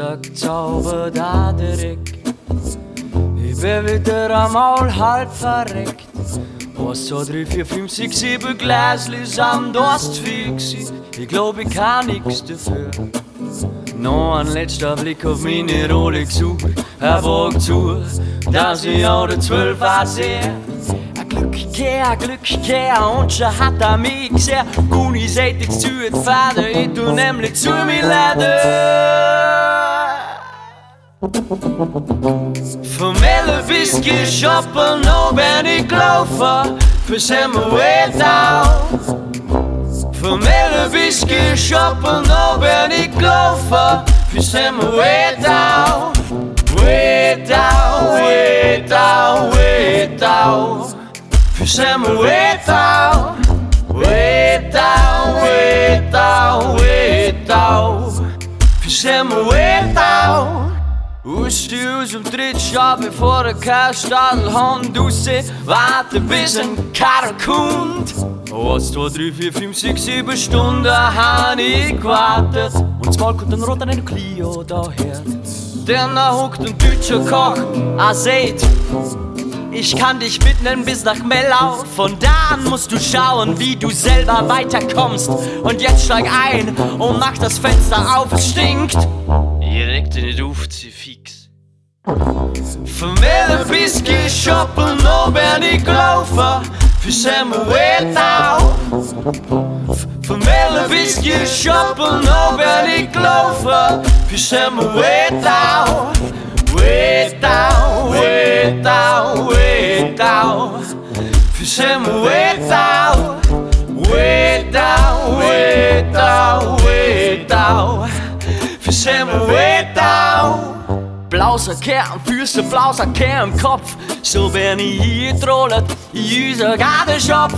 gezaubert an der Ecke. Ich bin wieder einmal halb verreckt. 1, 2, 3, 4, 5, 6, 7 Gläslis am Durst fix. Ich glaub, ich kann nix dafür. Noch ein letzter Blick auf meine Rolex-Uhr. Er wagt zu, dass ich auch der 12 sehe. Ein Glückkehr und schon hat er mich gesehen. Guni sagt jetzt zu den Vater, ich tu nämlich zu mir leider. Vom Whisky shoppen, noch bin ich gelaufen, fürs Hemmerway Down. Vom Whisky shoppen, noch bin ich gelaufen, fürs Hemmerway Down. Way down, way down, way down. Fürs Hemmerway Down. Way down, way down, way down. Fürs Hemmerway Down. Aus dem Trittschau, bevor der Kerlstadelhand rausseht, warte bis ein Karre kommt. 1, 2, 3, 4, 5, 6, 7 Stunden hab ich gewartet. Und mal kommt ein roter Clio daher. Dann hockt ein deutscher Koch, sagt: Ich kann dich mitnehmen bis nach Mellau. Von da an musst du schauen, wie du selber weiterkommst. Und jetzt steig ein und mach das Fenster auf, es stinkt. Direkt in die auf, sie fix. Vom Whisky shoppen, noch bin ich gelaufen, fürs Hemmerway Down. Vom Whisky shoppen, noch bin ich gelaufen, fürs Hemmerway Down. Way down, way down, way down. Fürs Hemmerway Down. Way down, way down, way down. Fürs Hemmerway Down. Blauser Kern, Füße, blauser Kern im Kopf. So bin ich hier getrollt in unser Gartenschopf.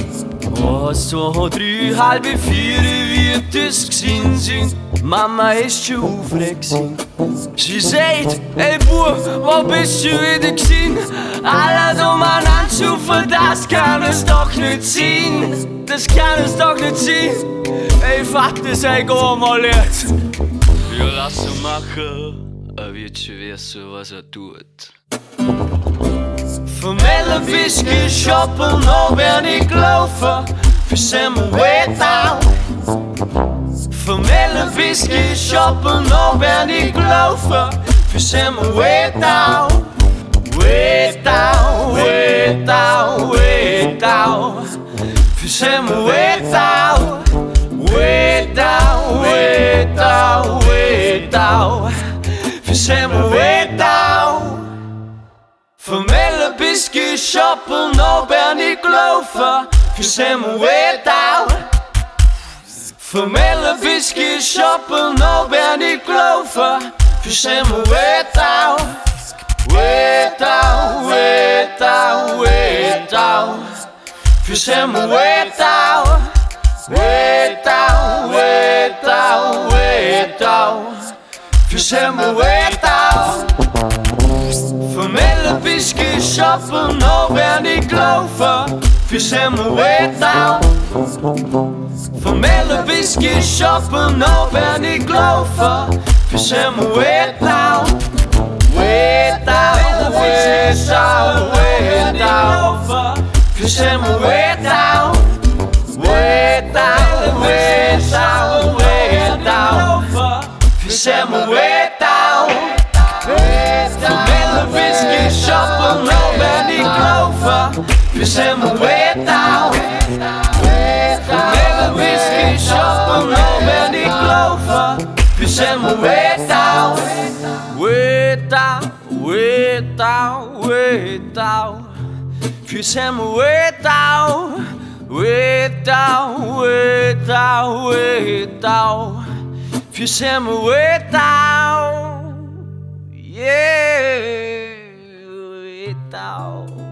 1, 2, 3, halb 4 wird es gewesen sein. Mama ist schon aufgeregt. Sie sagt: Ey Bub, wo bist du wieder gewesen? Alle umeinander zufen, das kann es doch nicht sein. Das kann es doch nicht sein. Ey Vater, sei go mal jetzt. Wir lassen machen, wird schon wissen, was tut. Vom Whisky shoppen, noch bin ich gelaufen, fürs Hemmerway Down. Vom Whisky shoppen, noch bin ich gelaufen, fürs Hemmerway Down. Way down, way down, way down. Fürs Hemmerway Down. Way down, way down, way down. Fürs Hemmerway Down. Vom Whisky shoppen, noch bin ich gelaufen, fürs Hemmerway Down. Vom Whisky shoppen, noch bin ich gelaufen, fürs Hemmerway Down. Way down, way down, way down. Fürs Hemmerway Down. Way down, way down, way down. Fürs Hemmerway Down. Vom Whisky shoppen, noch bin ich gelaufen, fürs Hemmerway Down. Vom Whisky shoppen, noch bin ich gelaufen, fürs Hemmerway Down. Way down, way down, way down. Fürs Hemmerway Down. Way down, way down, way down. Fürs Hemmerway Down. Vom Whisky shoppen, noch bin ich gelaufen, fürs Hemmerway Down. Vom Whisky shoppen, noch bin ich gelaufen, fürs Hemmerway Down. Way down, way down, way down. Fürs Hemmerway Down. Way down, way down, way down. Fürs Hemmerway Down. Yeah, way down.